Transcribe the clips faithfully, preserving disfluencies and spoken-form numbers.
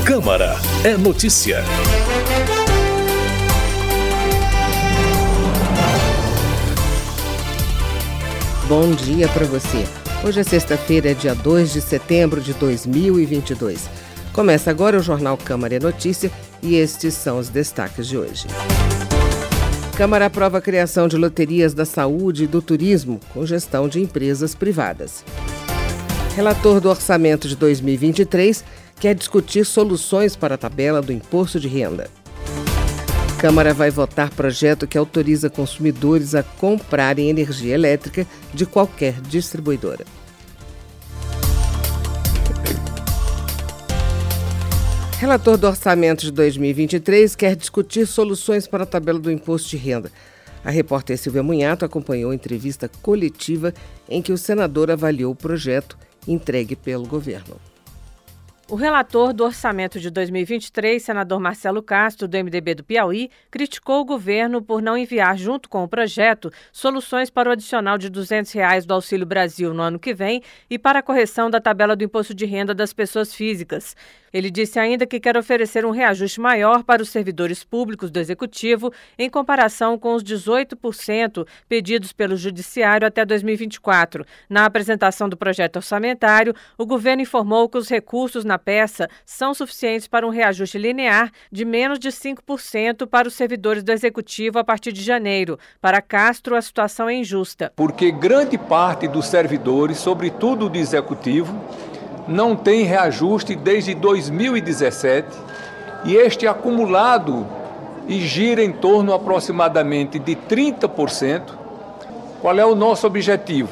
Câmara é notícia. Bom dia para você. Hoje é sexta-feira, dia dois de setembro de dois mil e vinte e dois. Começa agora o Jornal Câmara é Notícia e estes são os destaques de hoje. Câmara aprova a criação de loterias da saúde e do turismo com gestão de empresas privadas. Relator do orçamento de dois mil e vinte e três quer discutir soluções para a tabela do imposto de renda. Câmara vai votar projeto que autoriza consumidores a comprarem energia elétrica de qualquer distribuidora. Relator do orçamento de dois mil e vinte e três quer discutir soluções para a tabela do imposto de renda. A repórter Silvia Munhato acompanhou a entrevista coletiva em que o senador avaliou o projeto entregue pelo governo. O relator do orçamento de dois mil e vinte e três, senador Marcelo Castro, do M D B do Piauí, criticou o governo por não enviar, junto com o projeto, soluções para o adicional de duzentos reais do Auxílio Brasil no ano que vem e para a correção da tabela do imposto de renda das pessoas físicas. Ele disse ainda que quer oferecer um reajuste maior para os servidores públicos do Executivo em comparação com os dezoito por cento pedidos pelo Judiciário até dois mil e vinte e quatro. Na apresentação do projeto orçamentário, o governo informou que os recursos na peça são suficientes para um reajuste linear de menos de cinco por cento para os servidores do Executivo a partir de janeiro. Para Castro, a situação é injusta. Porque grande parte dos servidores, sobretudo do Executivo, não tem reajuste desde dois mil e dezessete e este acumulado e gira em torno aproximadamente de trinta por cento. Qual é o nosso objetivo?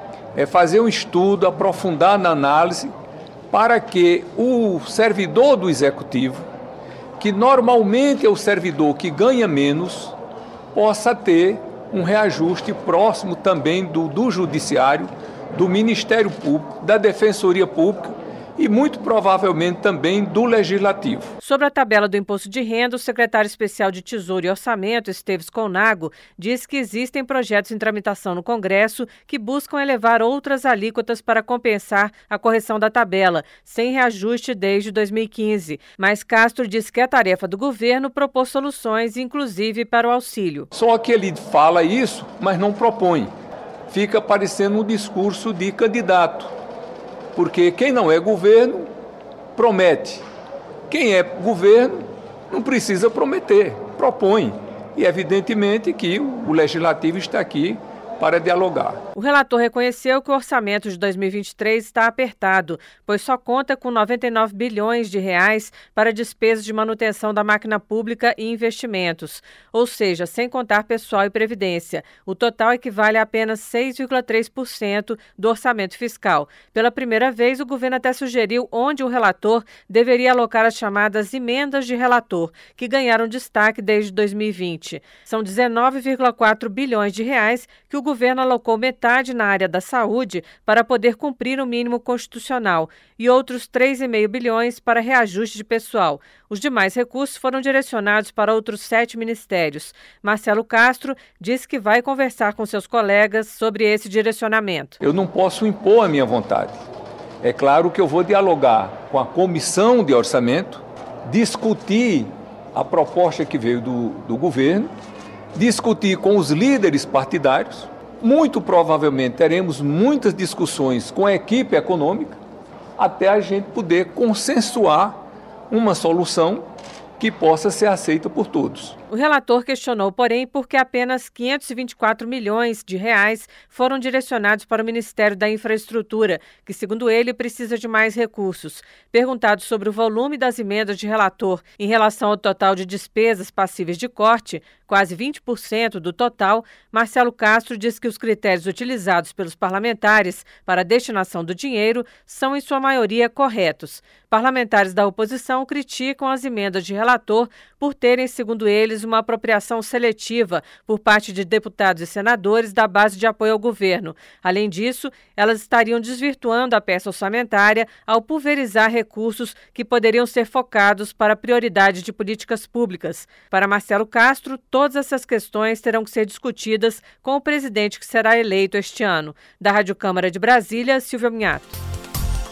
É fazer um estudo, aprofundar na análise para que o servidor do Executivo, que normalmente é o servidor que ganha menos, possa ter um reajuste próximo também do, do Judiciário, do Ministério Público, da Defensoria Pública e muito provavelmente também do Legislativo. Sobre a tabela do imposto de renda, o secretário especial de Tesouro e Orçamento, Esteves Colnago, diz que existem projetos em tramitação no Congresso que buscam elevar outras alíquotas para compensar a correção da tabela, sem reajuste desde dois mil e quinze. Mas Castro diz que é tarefa do governo propor soluções, inclusive para o auxílio. Só que ele fala isso, mas não propõe. Fica parecendo um discurso de candidato, porque quem não é governo promete. Quem é governo não precisa prometer, propõe. E evidentemente que o Legislativo está aqui para dialogar. O relator reconheceu que o orçamento de dois mil e vinte e três está apertado, pois só conta com noventa e nove bilhões de reais para despesas de manutenção da máquina pública e investimentos, ou seja, sem contar pessoal e previdência. O total equivale a apenas seis vírgula três por cento do orçamento fiscal. Pela primeira vez, o governo até sugeriu onde o relator deveria alocar as chamadas emendas de relator, que ganharam destaque desde dois mil e vinte. São dezenove vírgula quatro bilhões de reais que o O governo alocou metade na área da saúde para poder cumprir o mínimo constitucional e outros três vírgula cinco bilhões para reajuste de pessoal. Os demais recursos foram direcionados para outros sete ministérios. Marcelo Castro disse que vai conversar com seus colegas sobre esse direcionamento. Eu não posso impor a minha vontade. É claro que eu vou dialogar com a comissão de orçamento, discutir a proposta que veio do, do governo, discutir com os líderes partidários. Muito provavelmente teremos muitas discussões com a equipe econômica até a gente poder consensuar uma solução que possa ser aceita por todos. O relator questionou, porém, por que apenas quinhentos e vinte e quatro milhões de reais foram direcionados para o Ministério da Infraestrutura, que, segundo ele, precisa de mais recursos. Perguntado sobre o volume das emendas de relator em relação ao total de despesas passíveis de corte, quase vinte por cento do total, Marcelo Castro diz que os critérios utilizados pelos parlamentares para a destinação do dinheiro são, em sua maioria, corretos. Parlamentares da oposição criticam as emendas de relator por terem, segundo eles, uma apropriação seletiva por parte de deputados e senadores da base de apoio ao governo. Além disso, elas estariam desvirtuando a peça orçamentária ao pulverizar recursos que poderiam ser focados para prioridades de políticas públicas. Para Marcelo Castro, todas essas questões terão que ser discutidas com o presidente que será eleito este ano. Da Rádio Câmara de Brasília, Silvia Munhato.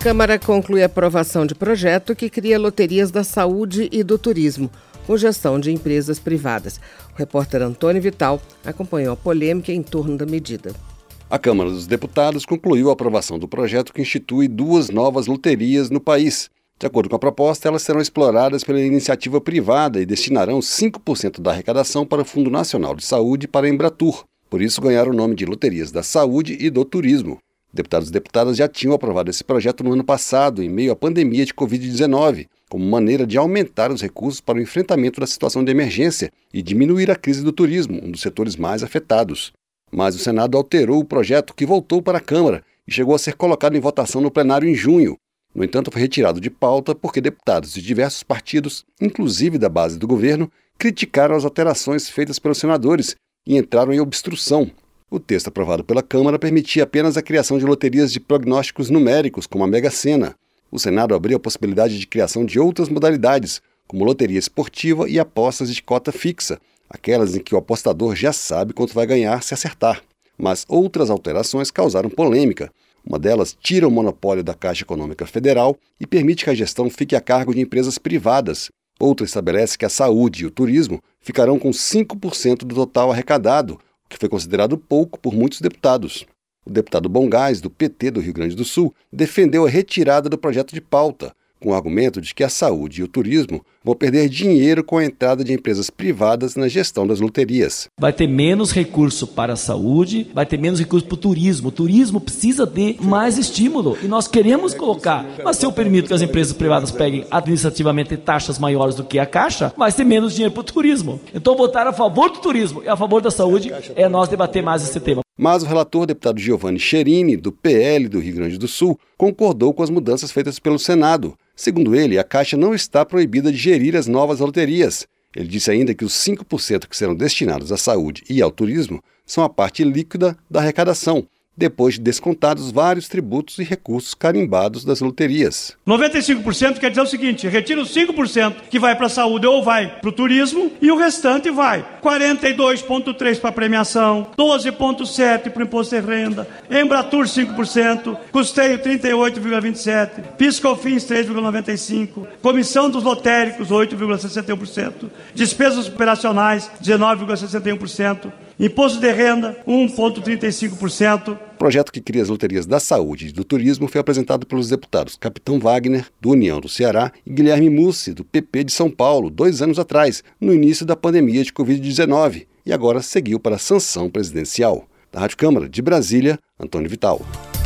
Câmara conclui a aprovação de projeto que cria loterias da saúde e do turismo, com gestão de empresas privadas. O repórter Antônio Vital acompanhou a polêmica em torno da medida. A Câmara dos Deputados concluiu a aprovação do projeto que institui duas novas loterias no país. De acordo com a proposta, elas serão exploradas pela iniciativa privada e destinarão cinco por cento da arrecadação para o Fundo Nacional de Saúde e para a Embratur. Por isso ganharam o nome de Loterias da Saúde e do Turismo. Deputados e deputadas já tinham aprovado esse projeto no ano passado, em meio à pandemia de covid dezenove, como maneira de aumentar os recursos para o enfrentamento da situação de emergência e diminuir a crise do turismo, um dos setores mais afetados. Mas o Senado alterou o projeto, que voltou para a Câmara e chegou a ser colocado em votação no plenário em junho. No entanto, foi retirado de pauta porque deputados de diversos partidos, inclusive da base do governo, criticaram as alterações feitas pelos senadores e entraram em obstrução. O texto aprovado pela Câmara permitia apenas a criação de loterias de prognósticos numéricos, como a Mega Sena. O Senado abriu a possibilidade de criação de outras modalidades, como loteria esportiva e apostas de cota fixa, aquelas em que o apostador já sabe quanto vai ganhar se acertar. Mas outras alterações causaram polêmica. Uma delas tira o monopólio da Caixa Econômica Federal e permite que a gestão fique a cargo de empresas privadas. Outra estabelece que a saúde e o turismo ficarão com cinco por cento do total arrecadado, o que foi considerado pouco por muitos deputados. O deputado Bongás, do P T do Rio Grande do Sul, defendeu a retirada do projeto de pauta, com o argumento de que a saúde e o turismo vão perder dinheiro com a entrada de empresas privadas na gestão das loterias. Vai ter menos recurso para a saúde, vai ter menos recurso para o turismo. O turismo precisa de mais estímulo e nós queremos colocar. Mas se eu permito que as empresas privadas peguem administrativamente taxas maiores do que a Caixa, vai ter menos dinheiro para o turismo. Então votar a favor do turismo e a favor da saúde é nós debater mais esse tema. Mas o relator, deputado Giovanni Cherini, do P L do Rio Grande do Sul, concordou com as mudanças feitas pelo Senado. Segundo ele, a Caixa não está proibida de gerir as novas loterias. Ele disse ainda que os cinco por cento que serão destinados à saúde e ao turismo são a parte líquida da arrecadação, depois de descontados vários tributos e recursos carimbados das loterias. noventa e cinco por cento quer dizer o seguinte: retira os cinco por cento que vai para a saúde ou vai para o turismo e o restante vai. quarenta e dois vírgula três por cento para a premiação, doze vírgula sete por cento para o imposto de renda, Embratur cinco por cento, custeio trinta e oito vírgula vinte e sete por cento, PiscoFins três vírgula noventa e cinco por cento, comissão dos lotéricos oito vírgula sessenta e um por cento, despesas operacionais dezenove vírgula sessenta e um por cento, imposto de renda um vírgula trinta e cinco por cento. O projeto que cria as loterias da saúde e do turismo foi apresentado pelos deputados Capitão Wagner, do União do Ceará, e Guilherme Mussi, do P P de São Paulo, dois anos atrás, no início da pandemia de covid dezenove, e agora seguiu para a sanção presidencial. Da Rádio Câmara de Brasília, Antônio Vital.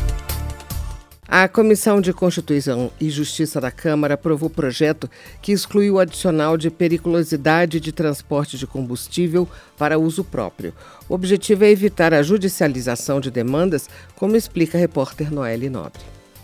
A Comissão de Constituição e Justiça da Câmara aprovou o projeto que exclui o adicional de periculosidade de transporte de combustível para uso próprio. O objetivo é evitar a judicialização de demandas, como explica a repórter Noelle Nobre.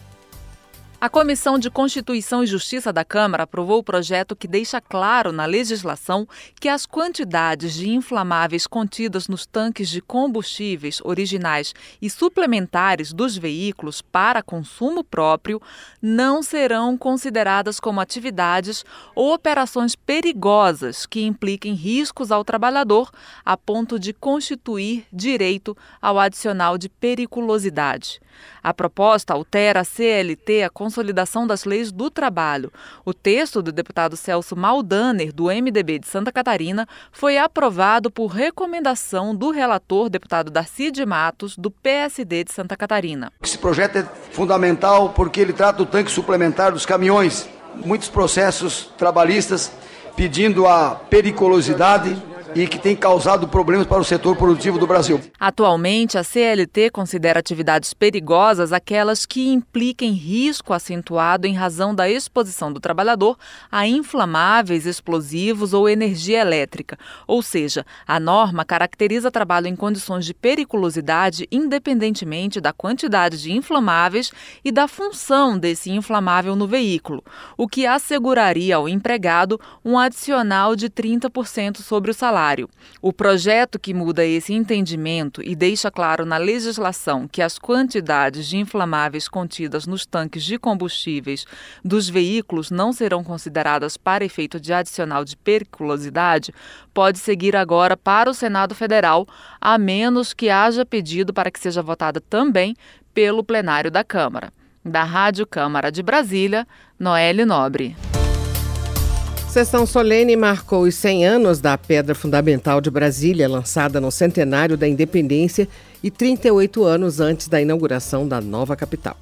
A Comissão de Constituição e Justiça da Câmara aprovou o projeto que deixa claro na legislação que as quantidades de inflamáveis contidas nos tanques de combustíveis originais e suplementares dos veículos para consumo próprio não serão consideradas como atividades ou operações perigosas que impliquem riscos ao trabalhador a ponto de constituir direito ao adicional de periculosidade. A proposta altera a C L T, a Consolidação das Leis do Trabalho. O texto do deputado Celso Maldaner, do M D B de Santa Catarina, foi aprovado por recomendação do relator, deputado Darcy de Matos, do P S D de Santa Catarina. Esse projeto é fundamental porque ele trata do tanque suplementar dos caminhões. Muitos processos trabalhistas pedindo a periculosidade e que tem causado problemas para o setor produtivo do Brasil. Atualmente, a C L T considera atividades perigosas aquelas que impliquem risco acentuado em razão da exposição do trabalhador a inflamáveis, explosivos ou energia elétrica. Ou seja, a norma caracteriza trabalho em condições de periculosidade independentemente da quantidade de inflamáveis e da função desse inflamável no veículo, o que asseguraria ao empregado um adicional de trinta por cento sobre o salário. O projeto que muda esse entendimento e deixa claro na legislação que as quantidades de inflamáveis contidas nos tanques de combustíveis dos veículos não serão consideradas para efeito de adicional de periculosidade pode seguir agora para o Senado Federal, a menos que haja pedido para que seja votada também pelo plenário da Câmara. Da Rádio Câmara de Brasília, Noelle Nobre. Sessão solene marcou os cem anos da Pedra Fundamental de Brasília, lançada no centenário da Independência e trinta e oito anos antes da inauguração da nova capital.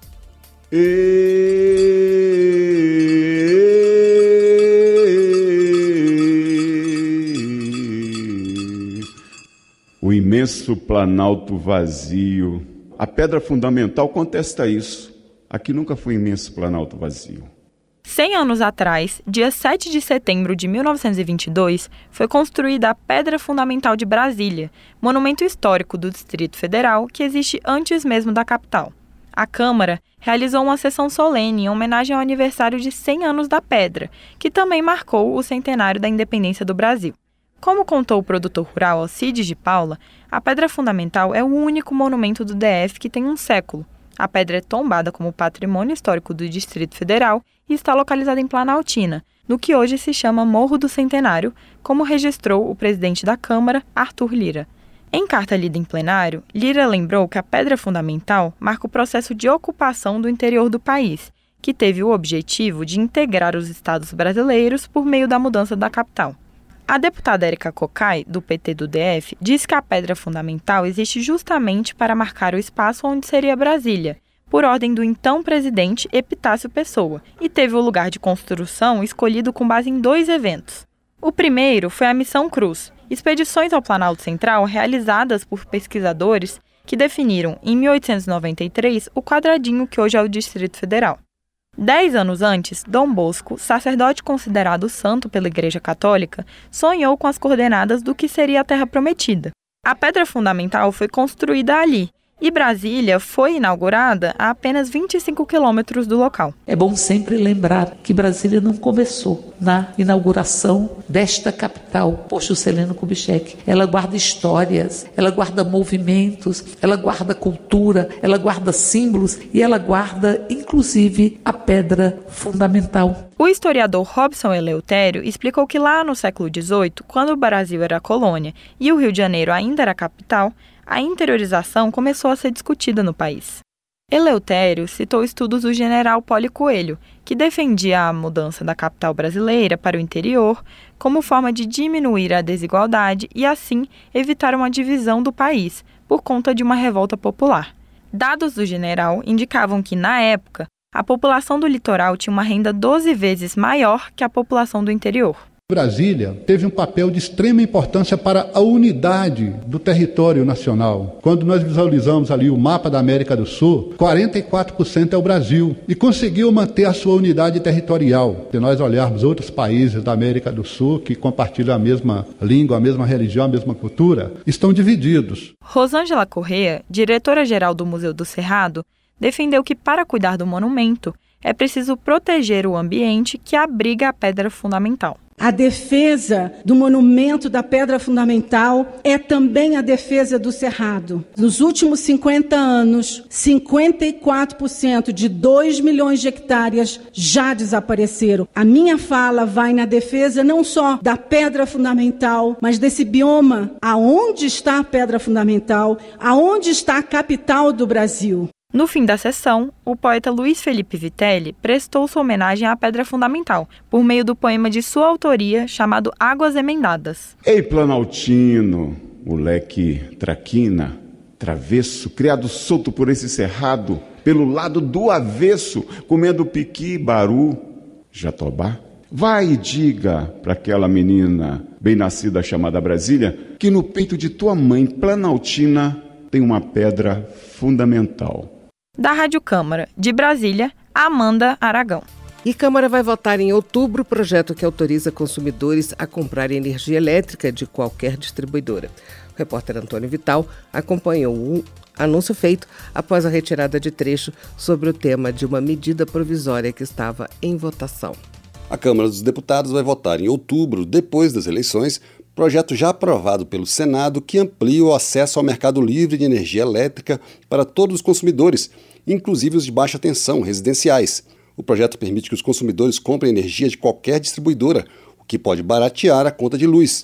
O imenso planalto vazio. A Pedra Fundamental contesta isso. Aqui nunca foi imenso planalto vazio. Cem anos atrás, dia sete de setembro de mil novecentos e vinte e dois, foi construída a Pedra Fundamental de Brasília, monumento histórico do Distrito Federal que existe antes mesmo da capital. A Câmara realizou uma sessão solene em homenagem ao aniversário de cem anos da pedra, que também marcou o centenário da independência do Brasil. Como contou o produtor rural Alcides de Paula, a Pedra Fundamental é o único monumento do D F que tem um século. A pedra é tombada como patrimônio histórico do Distrito Federal e está localizada em Planaltina, no que hoje se chama Morro do Centenário, como registrou o presidente da Câmara, Arthur Lira. Em carta lida em plenário, Lira lembrou que a Pedra Fundamental marca o processo de ocupação do interior do país, que teve o objetivo de integrar os estados brasileiros por meio da mudança da capital. A deputada Érica Cocai, do P T do D F, disse que a Pedra Fundamental existe justamente para marcar o espaço onde seria Brasília, por ordem do então presidente Epitácio Pessoa, e teve o lugar de construção escolhido com base em dois eventos. O primeiro foi a Missão Cruz, expedições ao Planalto Central realizadas por pesquisadores que definiram, em mil oitocentos e noventa e três, o quadradinho que hoje é o Distrito Federal. Dez anos antes, Dom Bosco, sacerdote considerado santo pela Igreja Católica, sonhou com as coordenadas do que seria a Terra Prometida. A Pedra Fundamental foi construída ali, e Brasília foi inaugurada a apenas vinte e cinco quilômetros do local. É bom sempre lembrar que Brasília não começou na inauguração desta capital, por Juscelino Kubitschek. Ela guarda histórias, ela guarda movimentos, ela guarda cultura, ela guarda símbolos e ela guarda, inclusive, a Pedra Fundamental. O historiador Robson Eleutério explicou que lá no século dezoito, quando o Brasil era colônia e o Rio de Janeiro ainda era capital, a interiorização começou a ser discutida no país. Eleutério citou estudos do general Poli Coelho, que defendia a mudança da capital brasileira para o interior como forma de diminuir a desigualdade e, assim, evitar uma divisão do país por conta de uma revolta popular. Dados do general indicavam que, na época, a população do litoral tinha uma renda doze vezes maior que a população do interior. Brasília teve um papel de extrema importância para a unidade do território nacional. Quando nós visualizamos ali o mapa da América do Sul, quarenta e quatro por cento é o Brasil e conseguiu manter a sua unidade territorial. Se nós olharmos outros países da América do Sul que compartilham a mesma língua, a mesma religião, a mesma cultura, estão divididos. Rosângela Corrêa, diretora-geral do Museu do Cerrado, defendeu que para cuidar do monumento é preciso proteger o ambiente que abriga a Pedra Fundamental. A defesa do monumento da Pedra Fundamental é também a defesa do Cerrado. Nos últimos cinquenta anos, cinquenta e quatro por cento de dois milhões de hectares já desapareceram. A minha fala vai na defesa não só da Pedra Fundamental, mas desse bioma. Aonde está a Pedra Fundamental? Aonde está a capital do Brasil? No fim da sessão, o poeta Luiz Felipe Vitelli prestou sua homenagem à Pedra Fundamental, por meio do poema de sua autoria chamado Águas Emendadas. Ei, Planaltino, moleque traquina, travesso, criado solto por esse cerrado, pelo lado do avesso, comendo piqui, baru, jatobá. Vai e diga para aquela menina bem nascida chamada Brasília que no peito de tua mãe, Planaltina, tem uma pedra fundamental. Da Rádio Câmara, de Brasília, Amanda Aragão. E Câmara vai votar em outubro o projeto que autoriza consumidores a comprar energia elétrica de qualquer distribuidora. O repórter Antônio Vital acompanhou o anúncio feito após a retirada de trecho sobre o tema de uma medida provisória que estava em votação. A Câmara dos Deputados vai votar em outubro, depois das eleições, projeto já aprovado pelo Senado que amplia o acesso ao mercado livre de energia elétrica para todos os consumidores, inclusive os de baixa tensão, residenciais. O projeto permite que os consumidores comprem energia de qualquer distribuidora, o que pode baratear a conta de luz.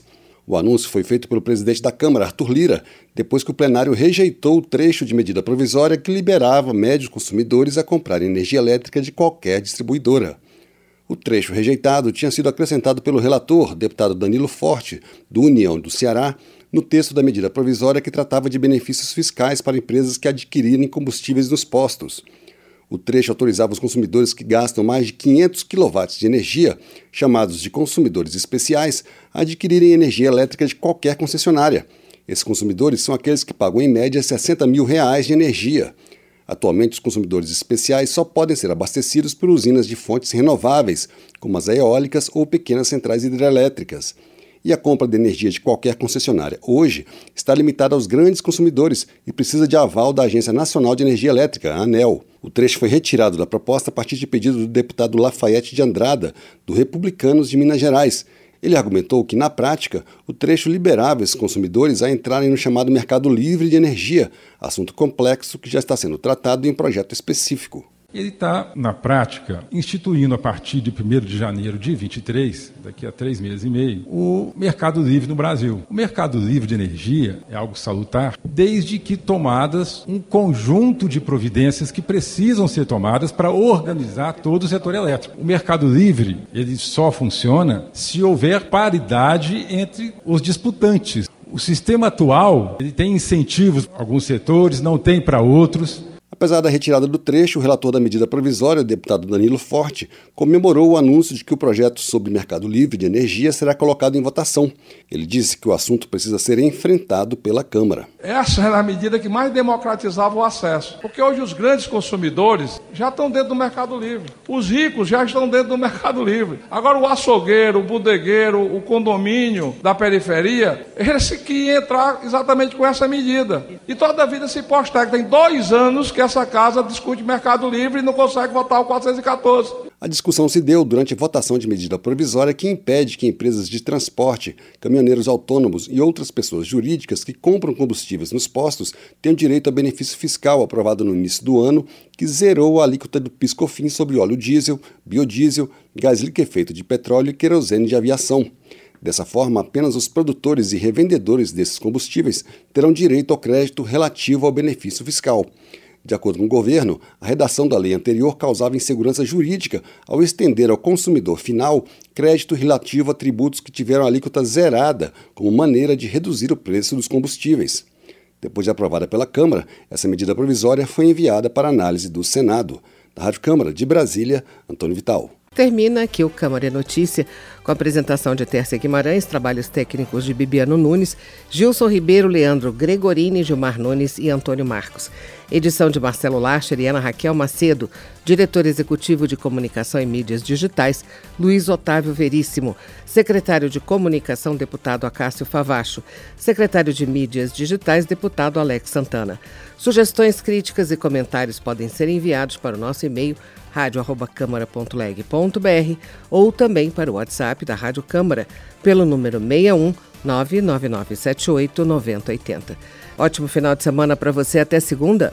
O anúncio foi feito pelo presidente da Câmara, Arthur Lira, depois que o plenário rejeitou o trecho de medida provisória que liberava médios consumidores a comprar energia elétrica de qualquer distribuidora. O trecho rejeitado tinha sido acrescentado pelo relator, deputado Danilo Forte, do União do Ceará, no texto da medida provisória que tratava de benefícios fiscais para empresas que adquirirem combustíveis nos postos. O trecho autorizava os consumidores que gastam mais de quinhentos quilowatts de energia, chamados de consumidores especiais, a adquirirem energia elétrica de qualquer concessionária. Esses consumidores são aqueles que pagam em média sessenta mil reais de energia. Atualmente, os consumidores especiais só podem ser abastecidos por usinas de fontes renováveis, como as eólicas ou pequenas centrais hidrelétricas. E a compra de energia de qualquer concessionária hoje está limitada aos grandes consumidores e precisa de aval da Agência Nacional de Energia Elétrica, a ANEEL. O trecho foi retirado da proposta a partir de pedido do deputado Lafayette de Andrada, do Republicanos de Minas Gerais. Ele argumentou que, na prática, o trecho liberava esses consumidores a entrarem no chamado mercado livre de energia, assunto complexo que já está sendo tratado em projeto específico. Ele está, na prática, instituindo a partir de primeiro de janeiro de vinte e três, daqui a três meses e meio, o mercado livre no Brasil. O mercado livre de energia é algo salutar, desde que tomadas um conjunto de providências que precisam ser tomadas para organizar todo o setor elétrico. O mercado livre, ele só funciona se houver paridade entre os disputantes. O sistema atual, ele tem incentivos para alguns setores, não tem para outros. Apesar da retirada do trecho, o relator da medida provisória, o deputado Danilo Forte, comemorou o anúncio de que o projeto sobre mercado livre de energia será colocado em votação. Ele disse que o assunto precisa ser enfrentado pela Câmara. Essa era a medida que mais democratizava o acesso, porque hoje os grandes consumidores já estão dentro do mercado livre. Os ricos já estão dentro do mercado livre. Agora o açougueiro, o bodegueiro, o condomínio da periferia, esse que ia entrar exatamente com essa medida. E toda a vida se posterga. Tem dois anos que essa casa discute mercado livre e não consegue votar o quatrocentos e quatorze. A discussão se deu durante a votação de medida provisória que impede que empresas de transporte, caminhoneiros autônomos e outras pessoas jurídicas que compram combustíveis nos postos tenham direito a benefício fiscal aprovado no início do ano, que zerou a alíquota do PIS/COFINS sobre óleo diesel, biodiesel, gás liquefeito de petróleo e querosene de aviação. Dessa forma, apenas os produtores e revendedores desses combustíveis terão direito ao crédito relativo ao benefício fiscal. De acordo com o governo, a redação da lei anterior causava insegurança jurídica ao estender ao consumidor final crédito relativo a tributos que tiveram alíquota zerada como maneira de reduzir o preço dos combustíveis. Depois de aprovada pela Câmara, essa medida provisória foi enviada para análise do Senado. Da Rádio Câmara de Brasília, Antônio Vital. Termina aqui o Câmara é Notícia, com a apresentação de Tércia Guimarães, trabalhos técnicos de Bibiano Nunes, Gilson Ribeiro, Leandro Gregorini, Gilmar Nunes e Antônio Marcos. Edição de Marcelo Larcher e Ana Raquel Macedo. Diretor executivo de Comunicação e Mídias Digitais, Luiz Otávio Veríssimo. Secretário de Comunicação, deputado Acácio Favacho. Secretário de Mídias Digitais, deputado Alex Santana. Sugestões, críticas e comentários podem ser enviados para o nosso e-mail rádio arroba câmara ponto leg ponto br ou também para o WhatsApp da Rádio Câmara pelo número seis um nove nove nove sete oito nove zero oito zero. Ótimo final de semana para você, até segunda.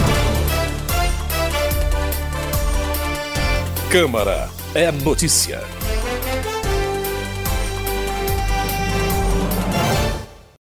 Câmara é notícia.